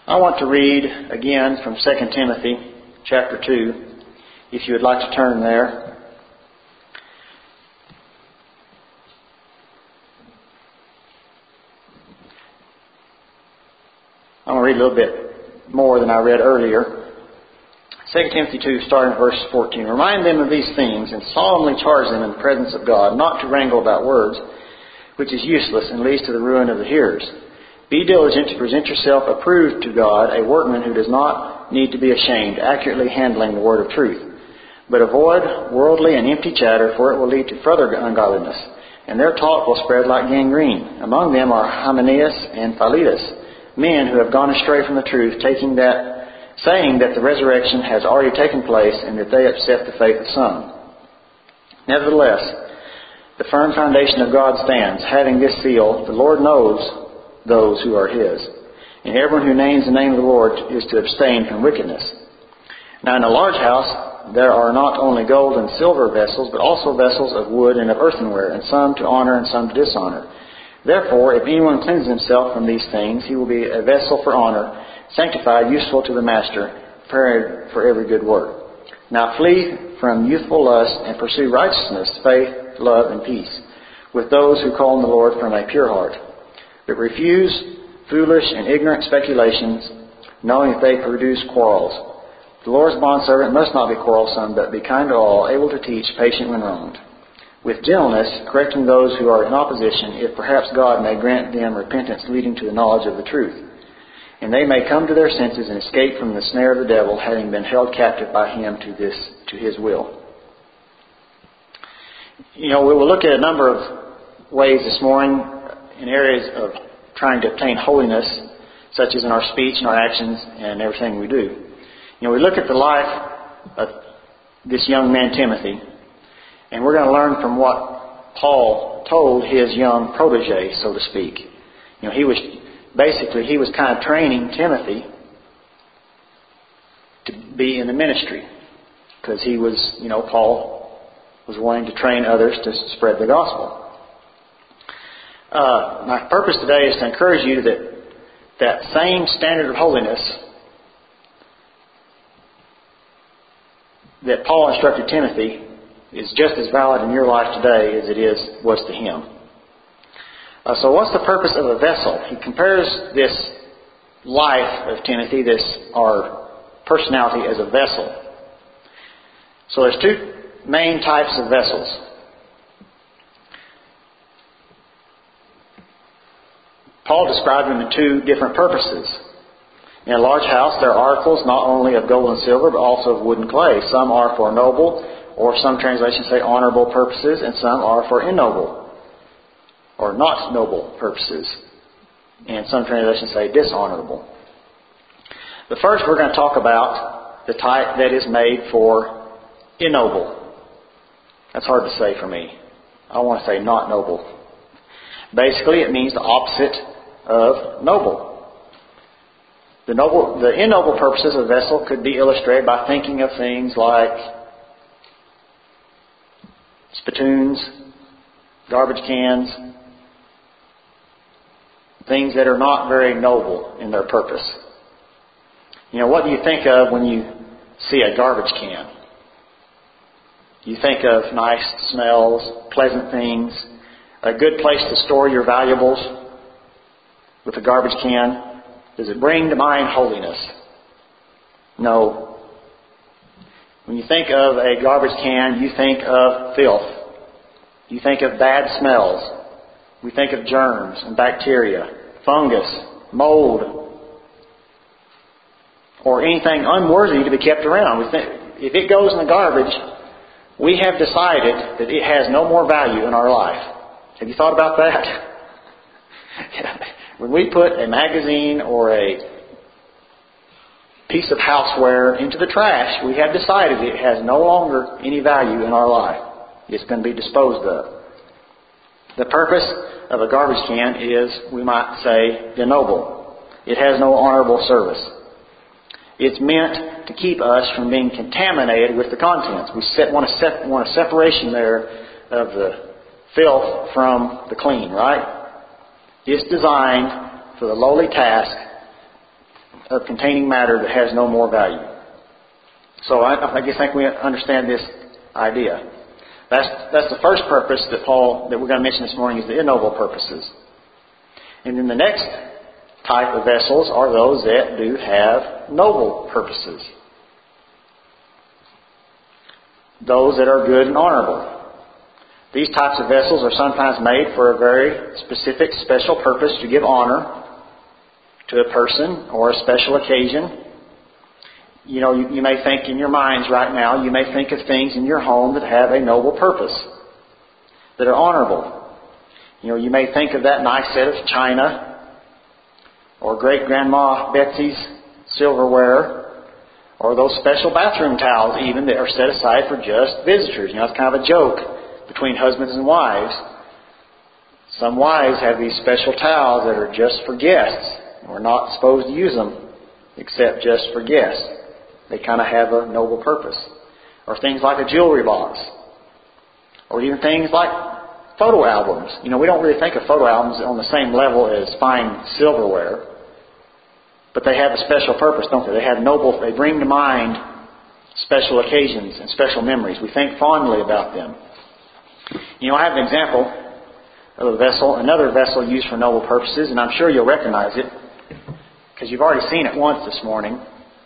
I want to read again from 2 Timothy chapter 2, if you would like to turn there. I'm going to read a little bit more than I read earlier. 2 Timothy 2, starting at verse 14. Remind them of these things and solemnly charge them in the presence of God not to wrangle about words, which is useless and leads to the ruin of the hearers. Be diligent to present yourself approved to God, a workman who does not need to be ashamed, accurately handling the word of truth. But avoid worldly and empty chatter, for it will lead to further ungodliness, and their talk will spread like gangrene. Among them are Hymenaeus and Philetus, men who have gone astray from the truth, saying that the resurrection has already taken place and that they upset the faith of some. Nevertheless, the firm foundation of God stands, having this seal: the Lord knows those who are His, and everyone who names the name of the Lord is to abstain from wickedness. Now in a large house there are not only gold and silver vessels, but also vessels of wood and of earthenware, and some to honor and some to dishonor. Therefore, if anyone cleanses himself from these things, he will be a vessel for honor, sanctified, useful to the master, prepared for every good work. Now flee from youthful lust and pursue righteousness, faith, love, and peace, with those who call on the Lord from a pure heart. But refuse foolish and ignorant speculations, knowing that they produce quarrels. The Lord's bondservant must not be quarrelsome, but be kind to all, able to teach, patient when wronged, with gentleness, correcting those who are in opposition, if perhaps God may grant them repentance leading to the knowledge of the truth, and they may come to their senses and escape from the snare of the devil, having been held captive by him to his will. We will look at a number of ways this morning in areas of trying to obtain holiness, such as in our speech and our actions and everything we do. We look at the life of this young man Timothy, and we're going to learn from what Paul told his young protege, so to speak. He was kind of training Timothy to be in the ministry, because Paul was wanting to train others to spread the gospel. My purpose today is to encourage you that same standard of holiness that Paul instructed Timothy is just as valid in your life today as it was to him. So what's the purpose of a vessel? He compares this life of Timothy, our personality, as a vessel. So there's two main types of vessels. Paul described them in two different purposes. In a large house, there are articles not only of gold and silver, but also of wood and clay. Some are for noble, or some translations say honorable purposes, and some are for ignoble, or not noble purposes. And some translations say dishonorable. The first we're going to talk about the type that is made for ignoble. That's hard to say for me. I want to say not noble. Basically, it means the opposite of noble. The ignoble purposes of a vessel could be illustrated by thinking of things like spittoons, garbage cans, things that are not very noble in their purpose. What do you think of when you see a garbage can? You think of nice smells, pleasant things, a good place to store your valuables with a garbage can. Does it bring to mind holiness? No. When you think of a garbage can, you think of filth. You think of bad smells. We think of germs and bacteria, fungus, mold, or anything unworthy to be kept around. We think if it goes in the garbage, we have decided that it has no more value in our life. Have you thought about that? When we put a magazine or a piece of houseware into the trash, we have decided it has no longer any value in our life. It's going to be disposed of. The purpose of a garbage can is, we might say, ignoble. It has no honorable service. It's meant to keep us from being contaminated with the contents. We want a separation there of the filth from the clean, right? It's designed for the lowly task of containing matter that has no more value. So I think we understand this idea. That's the first purpose that we're going to mention this morning, is the ignoble purposes. And then the next type of vessels are those that do have noble purposes. Those that are good and honorable. These types of vessels are sometimes made for a very specific, special purpose, to give honor to a person or a special occasion. You know, you may think in your minds right now, you may think of things in your home that have a noble purpose, that are honorable. You know, you may think of that nice set of china, or great-grandma Betsy's silverware, or those special bathroom towels even that are set aside for just visitors. You know, it's kind of a joke between husbands and wives. Some wives have these special towels that are just for guests. We're not supposed to use them except just for guests. They kind of have a noble purpose. Or things like a jewelry box. Or even things like photo albums. You know, we don't really think of photo albums on the same level as fine silverware. But they have a special purpose, don't they? They bring to mind special occasions and special memories. We think fondly about them. You know, I have an example of a vessel, another vessel used for noble purposes, and I'm sure you'll recognize it because you've already seen it once this morning.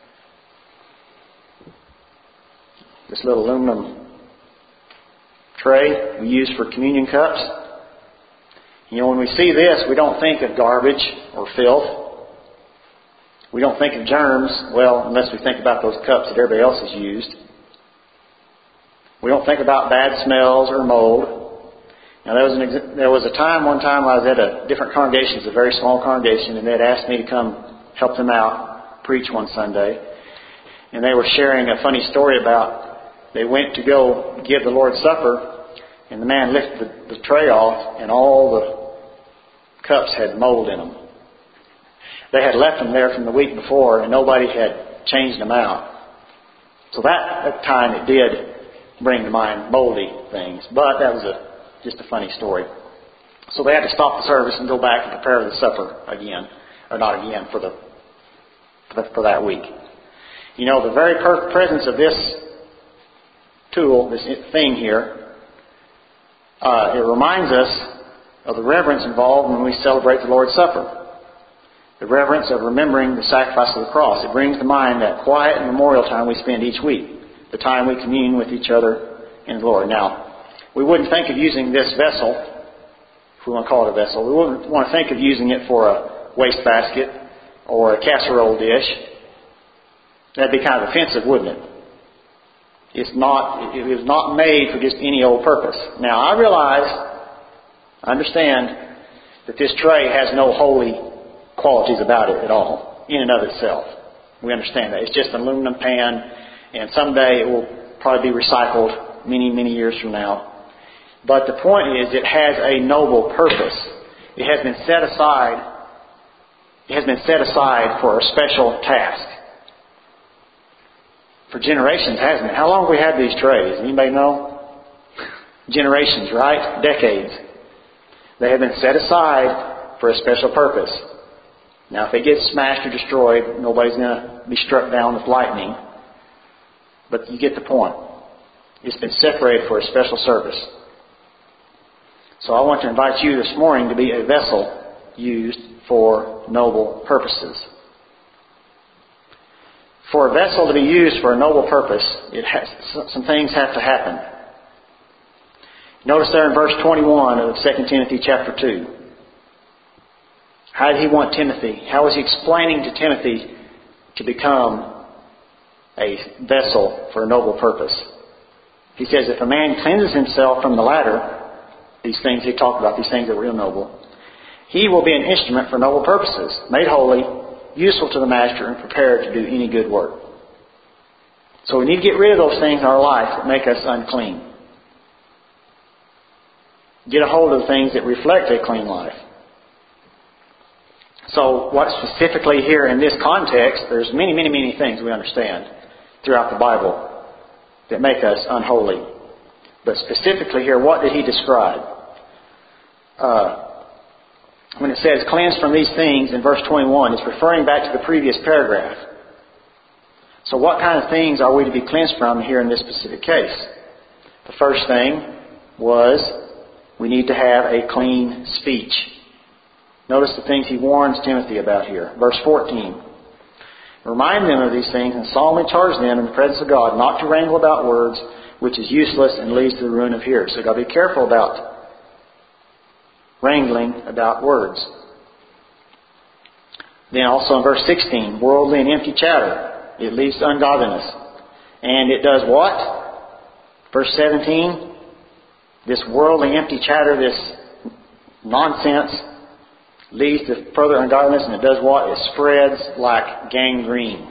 This little aluminum tray we use for communion cups. You know, when we see this, we don't think of garbage or filth. We don't think of germs, well, unless we think about those cups that everybody else has used. We don't think about bad smells or mold. Now, there was a time, one time I was at a different congregation, it's a very small congregation, and they had asked me to come help them out, preach one Sunday. And they were sharing a funny story about they went to go give the Lord's Supper, and the man lifted the tray off, and all the cups had mold in them. They had left them there from the week before, and nobody had changed them out. So that time it did bring to mind moldy things. But that was just a funny story. So they had to stop the service and go back and prepare the supper again. Or not again, for that week. You know, the very presence of this tool, this thing here, it reminds us of the reverence involved when we celebrate the Lord's Supper. The reverence of remembering the sacrifice of the cross. It brings to mind that quiet and memorial time we spend each week. The time we commune with each other in the Lord. Now, we wouldn't think of using this vessel, if we want to call it a vessel, we wouldn't want to think of using it for a wastebasket or a casserole dish. That'd be kind of offensive, wouldn't it? It was not made for just any old purpose. Now, I understand that this tray has no holy qualities about it at all, in and of itself. We understand that. It's just an aluminum pan, and someday it will probably be recycled many, many years from now. But the point is, it has a noble purpose. It has been set aside. It has been set aside for a special task. For generations, hasn't it? How long have we had these trays? Anybody know? Generations, right? Decades. They have been set aside for a special purpose. Now, if they get smashed or destroyed, nobody's going to be struck down with lightning. But you get the point. It's been separated for a special service. So I want to invite you this morning to be a vessel used for noble purposes. For a vessel to be used for a noble purpose, some things have to happen. Notice there in verse 21 of 2 Timothy chapter 2. How did he want Timothy? How was he explaining to Timothy to become a vessel for a noble purpose? He says, if a man cleanses himself from the latter, these things he talked about, these things that were noble, he will be an instrument for noble purposes, made holy, useful to the master, and prepared to do any good work. So we need to get rid of those things in our life that make us unclean. Get a hold of the things that reflect a clean life. So what specifically here in this context, there's many, many, many things we understand throughout the Bible that make us unholy. But specifically here, what did he describe? when it says cleansed from these things in verse 21, it's referring back to the previous paragraph. So what kind of things are we to be cleansed from here in this specific case? The first thing was we need to have a clean speech. Notice the things he warns Timothy about here. Verse 14. Remind them of these things and solemnly charge them in the presence of God not to wrangle about words, which is useless and leads to the ruin of hearers. So you've got to be careful about wrangling about words. Then also in verse 16, worldly and empty chatter. It leads to ungodliness. And it does what? Verse 17, this worldly empty chatter, this nonsense, leads to further ungodliness, and it does what? It spreads like gangrene.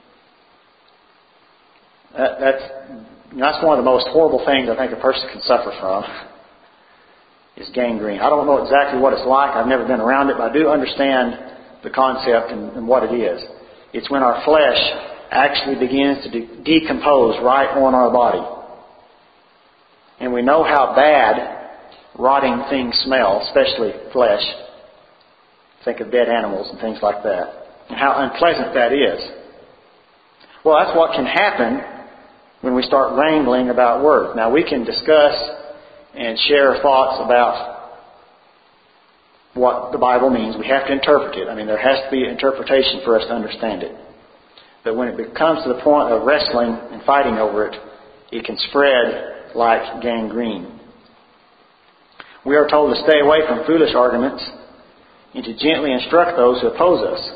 That's one of the most horrible things I think a person can suffer from, is gangrene. I don't know exactly what it's like. I've never been around it, but I do understand the concept and what it is. It's when our flesh actually begins to decompose right on our body. And we know how bad rotting things smell, especially flesh. Think of dead animals and things like that. And how unpleasant that is. Well, that's what can happen when we start wrangling about words. Now, we can discuss and share thoughts about what the Bible means. We have to interpret it. I mean, there has to be an interpretation for us to understand it. But when it comes to the point of wrestling and fighting over it, it can spread like gangrene. We are told to stay away from foolish arguments and to gently instruct those who oppose us.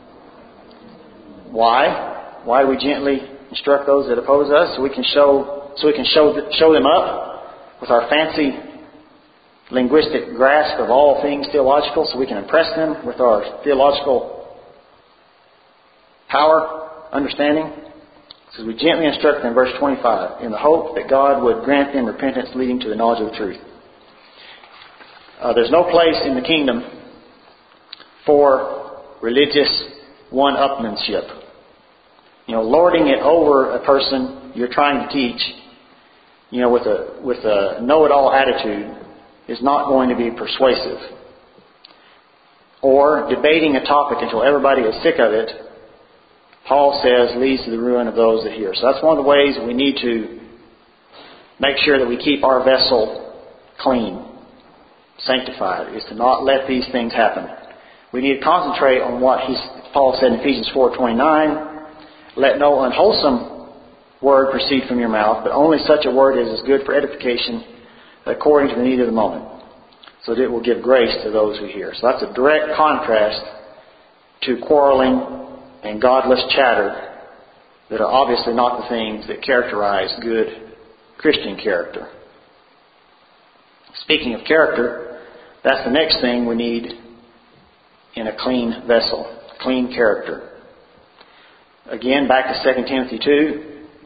Why? Why do we gently instruct those that oppose us? So we can show them up with our fancy linguistic grasp of all things theological, so we can impress them with our theological power, understanding. So we gently instruct them, verse 25, in the hope that God would grant them repentance leading to the knowledge of the truth. There's no place in the kingdom for religious one-upmanship. Lording it over a person you're trying to teach, with a know-it-all attitude is not going to be persuasive. Or debating a topic until everybody is sick of it, Paul says, leads to the ruin of those that hear. So that's one of the ways we need to make sure that we keep our vessel clean, sanctified, is to not let these things happen. We need to concentrate on what Paul said in Ephesians 4:29, let no unwholesome word proceed from your mouth, but only such a word as is good for edification according to the need of the moment, so that it will give grace to those who hear. So that's a direct contrast to quarreling and godless chatter that are obviously not the things that characterize good Christian character. Speaking of character, that's the next thing we need in a clean vessel, clean character. Again, back to 2 Timothy 2.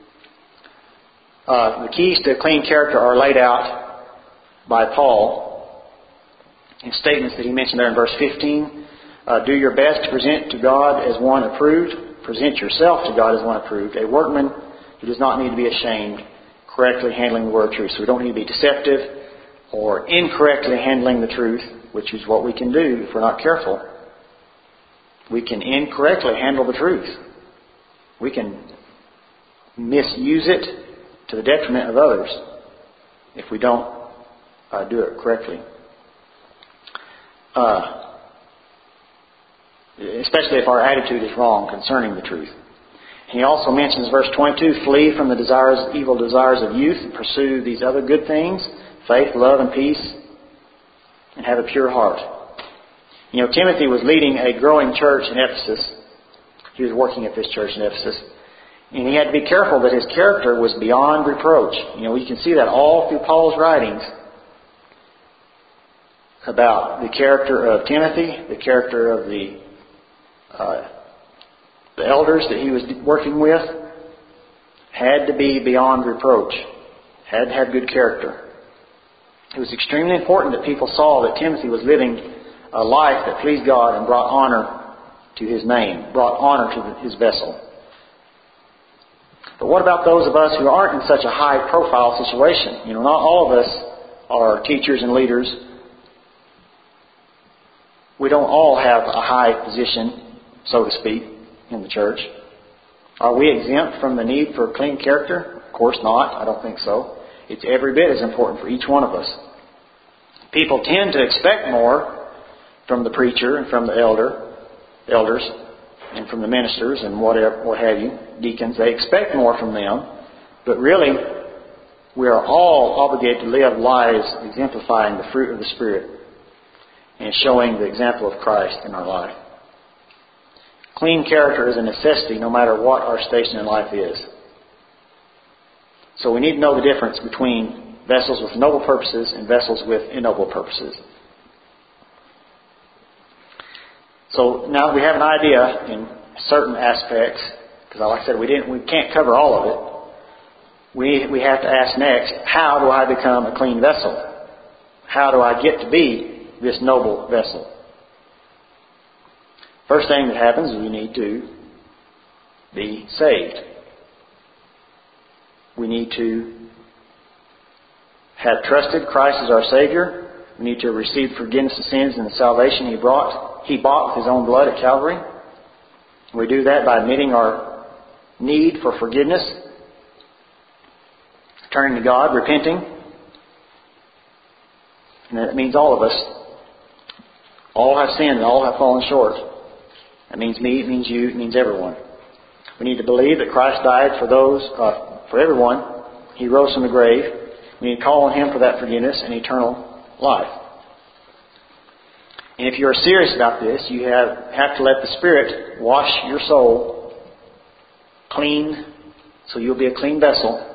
The keys to a clean character are laid out by Paul in statements that he mentioned there in verse 15. Do your best to present to God as one approved. Present yourself to God as one approved. A workman who does not need to be ashamed, correctly handling the word of truth. So we don't need to be deceptive or incorrectly handling the truth, which is what we can do if we're not careful. We can incorrectly handle the truth. We can misuse it to the detriment of others if we don't do it correctly. Especially if our attitude is wrong concerning the truth. He also mentions verse 22, flee from the evil desires of youth and pursue these other good things, faith, love, and peace, and have a pure heart. Timothy was leading a growing church in Ephesus. He was working at this church in Ephesus. And he had to be careful that his character was beyond reproach. You can see that all through Paul's writings about the character of Timothy, the character of the elders that he was working with, had to be beyond reproach, had to have good character. It was extremely important that people saw that Timothy was living a life that pleased God and brought honor to his name, brought honor to his vessel. But what about those of us who aren't in such a high-profile situation? Not all of us are teachers and leaders We don't all have a high position, so to speak, in the church. Are we exempt from the need for clean character? Of course not. I don't think so. It's every bit as important for each one of us. People tend to expect more from the preacher and from the elders and from the ministers and what have you, deacons. They expect more from them. But really, we are all obligated to live lives exemplifying the fruit of the Spirit and showing the example of Christ in our life. Clean character is a necessity no matter what our station in life is. So we need to know the difference between vessels with noble purposes and vessels with ignoble purposes. So now that we have an idea in certain aspects, because like I said, we can't cover all of it. We have to ask next, how do I become a clean vessel? How do I get to be this noble vessel? First thing that happens is we need to be saved. We need to have trusted Christ as our Savior. We need to receive forgiveness of sins and the salvation He bought with His own blood at Calvary. We do that by admitting our need for forgiveness, turning to God, repenting. And that means all of us. All have sinned and all have fallen short. That means me, it means you, it means everyone. We need to believe that Christ died for everyone. He rose from the grave. We need to call on Him for that forgiveness and eternal life. And if you are serious about this, you have to let the Spirit wash your soul clean so you'll be a clean vessel.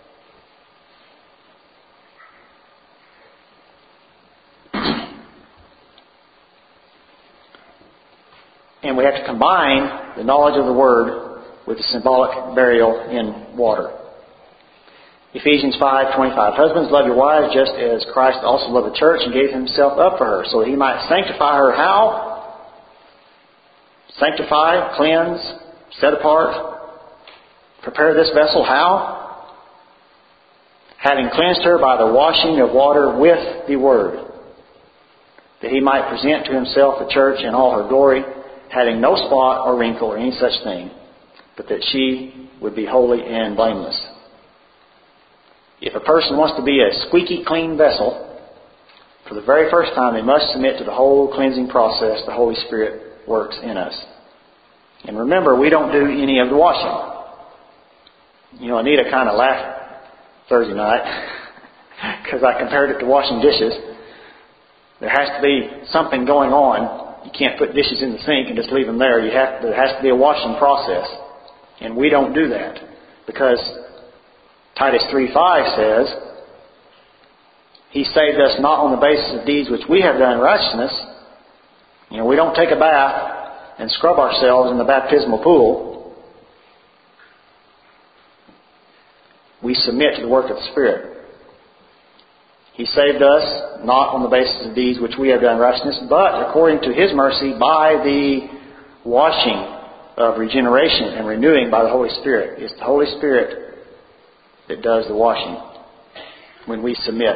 And we have to combine the knowledge of the Word with the symbolic burial in water. Ephesians 5:25. Husbands, love your wives just as Christ also loved the church and gave Himself up for her, so that He might sanctify her. How? Sanctify, cleanse, set apart, prepare this vessel. How? Having cleansed her by the washing of water with the Word, that He might present to Himself the church in all her glory, having no spot or wrinkle or any such thing, but that she would be holy and blameless. If a person wants to be a squeaky clean vessel, for the very first time they must submit to the whole cleansing process the Holy Spirit works in us. And remember, we don't do any of the washing. You know, Anita kind of laughed Thursday night because I compared it to washing dishes. There has to be something going on. You can't put dishes in the sink and just leave them there. There has to be a washing process. And we don't do that because Titus 3:5 says, He saved us not on the basis of deeds which we have done in righteousness. You know, we don't take a bath and scrub ourselves in the baptismal pool. We submit to the work of the Spirit. He saved us not on the basis of deeds which we have done in righteousness, but according to His mercy by the washing of regeneration and renewing by the Holy Spirit. It's the Holy Spirit that does the washing when we submit.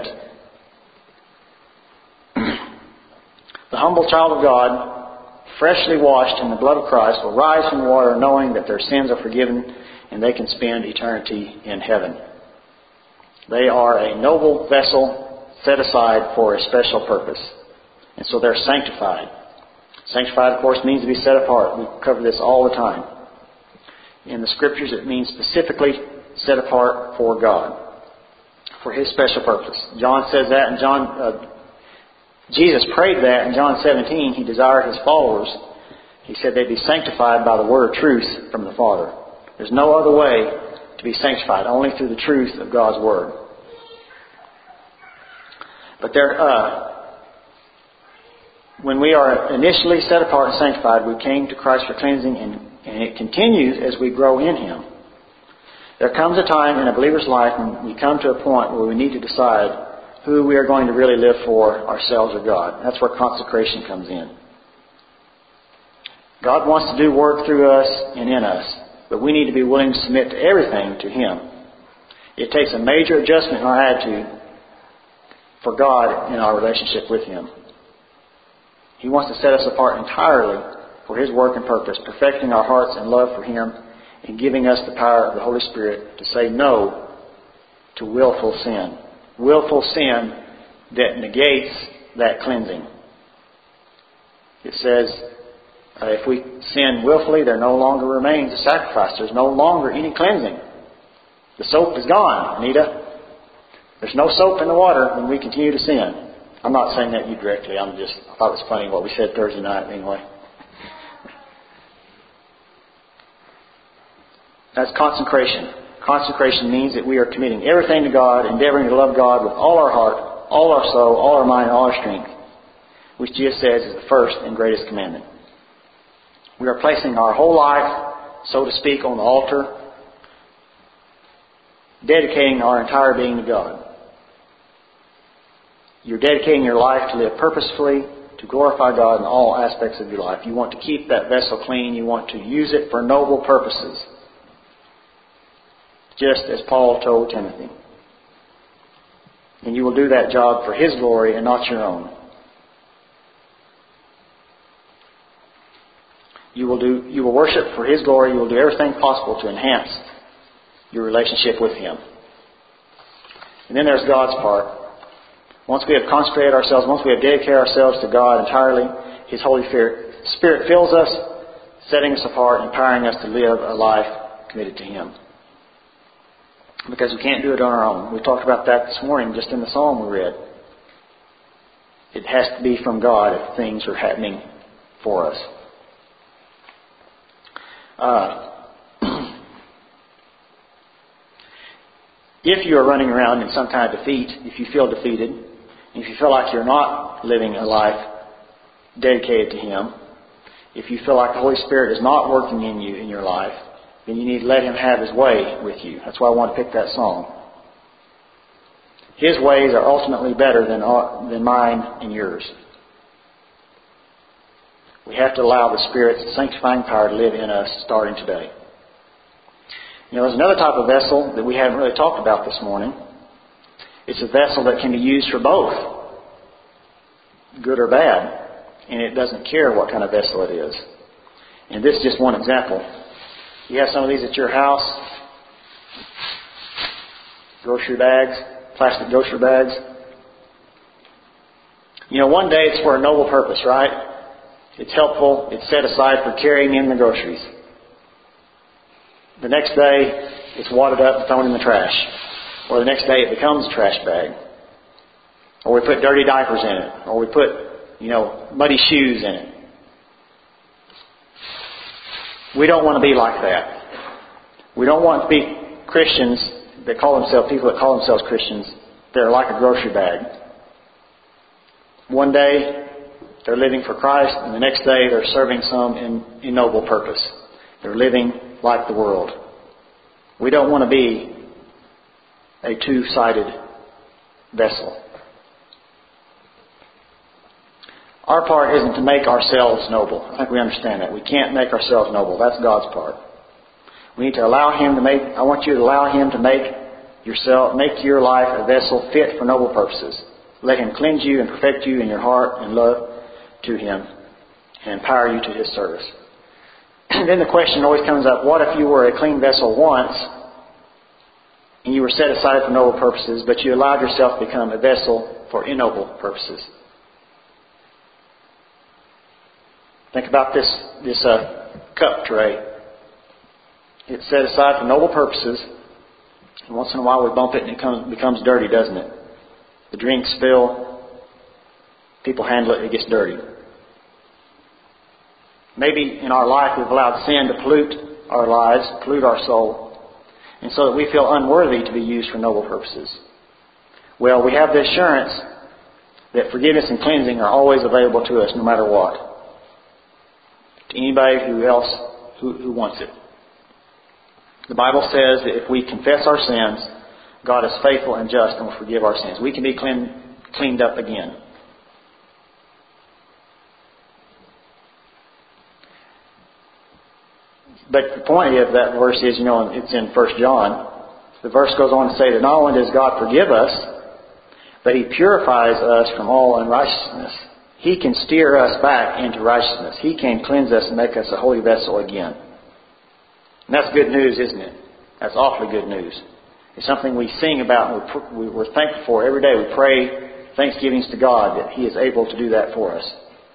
The humble child of God, freshly washed in the blood of Christ, will rise from the water knowing that their sins are forgiven and they can spend eternity in heaven. They are a noble vessel set aside for a special purpose. And so they're sanctified. Sanctified, of course, means to be set apart. We cover this all the time. In the Scriptures, it means specifically set apart for God, for His special purpose. John says that, and Jesus prayed that in John 17. He desired His followers. He said they'd be sanctified by the word of truth from the Father. There's no other way to be sanctified, only through the truth of God's Word. But when we are initially set apart and sanctified, we came to Christ for cleansing, and it continues as we grow in Him. There comes a time in a believer's life when we come to a point where we need to decide who we are going to really live for, ourselves or God. That's where consecration comes in. God wants to do work through us and in us, but we need to be willing to submit to everything to Him. It takes a major adjustment in our attitude for God in our relationship with Him. He wants to set us apart entirely for His work and purpose, perfecting our hearts and love for Him and giving us the power of the Holy Spirit to say no to willful sin. Willful sin that negates that cleansing. It says, if we sin willfully, there no longer remains a sacrifice. There's no longer any cleansing. The soap is gone, Anita. There's no soap in the water when we continue to sin. I'm not saying that to you directly. I thought it was funny what we said Thursday night anyway. That's consecration. Consecration means that we are committing everything to God, endeavoring to love God with all our heart, all our soul, all our mind, all our strength, which Jesus says is the first and greatest commandment. We are placing our whole life, so to speak, on the altar, dedicating our entire being to God. You're dedicating your life to live purposefully, to glorify God in all aspects of your life. You want to keep that vessel clean. You want to use it for noble purposes, just as Paul told Timothy. And you will do that job for His glory and not your own. You will worship for His glory. You will do everything possible to enhance your relationship with Him. And then there's God's part. Once we have consecrated ourselves, once we have dedicated ourselves to God entirely, His Holy Spirit fills us, setting us apart, empowering us to live a life committed to Him. Because we can't do it on our own. We talked about that this morning just in the psalm we read. It has to be from God if things are happening for us. If you are running around in some kind of defeat, if you feel defeated, if you feel like you're not living a life dedicated to Him, if you feel like the Holy Spirit is not working in you in your life, then you need to let Him have His way with you. That's why I want to pick that song. His ways are ultimately better than mine and yours. We have to allow the Spirit's sanctifying power to live in us starting today. You know, there's another type of vessel that we haven't really talked about this morning. It's a vessel that can be used for both, good or bad, and it doesn't care what kind of vessel it is. And this is just one example. You have some of these at your house, grocery bags, plastic grocery bags. You know, one day it's for a noble purpose, right? It's helpful. It's set aside for carrying in the groceries. The next day, it's wadded up and thrown in the trash. Or the next day, it becomes a trash bag. Or we put dirty diapers in it. Or we put, muddy shoes in it. We don't want to be like that. We don't want to be Christians that call themselves, people that call themselves Christians, that are like a grocery bag. One day, they're living for Christ, and the next day, they're serving some in noble purpose. They're living like the world. We don't want to be a two-sided vessel. Our part isn't to make ourselves noble. I think we understand that. We can't make ourselves noble. That's God's part. We need to allow Him to I want you to allow Him to make your life a vessel fit for noble purposes. Let Him cleanse you and perfect you in your heart and love to Him and empower you to His service. And then the question always comes up, what if you were a clean vessel once and you were set aside for noble purposes, but you allowed yourself to become a vessel for ignoble purposes? Think about this cup tray. It's set aside for noble purposes, and once in a while we bump it and it becomes dirty, doesn't it? The drinks spill, people handle it, it gets dirty. Maybe in our life we've allowed sin to pollute our lives, pollute our soul, and so that we feel unworthy to be used for noble purposes. Well, we have the assurance that forgiveness and cleansing are always available to us no matter what. To anybody who wants it. The Bible says that if we confess our sins, God is faithful and just and will forgive our sins. We can be cleaned up again. But the point of that verse is, it's in 1 John. The verse goes on to say that not only does God forgive us, but He purifies us from all unrighteousness. He can steer us back into righteousness. He can cleanse us and make us a holy vessel again. And that's good news, isn't it? That's awfully good news. It's something we sing about and we're thankful for every day. We pray thanksgivings to God that He is able to do that for us.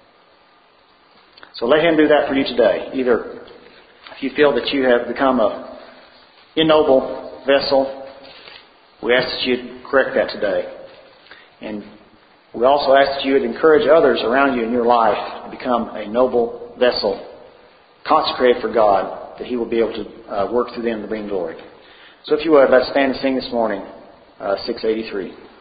So let Him do that for you today. Either if you feel that you have become an ignoble vessel, we ask that you correct that today. And we also ask that you would encourage others around you in your life to become a noble vessel, consecrated for God, that He will be able to work through them to bring glory. So if you would, let's stand and sing this morning, 683.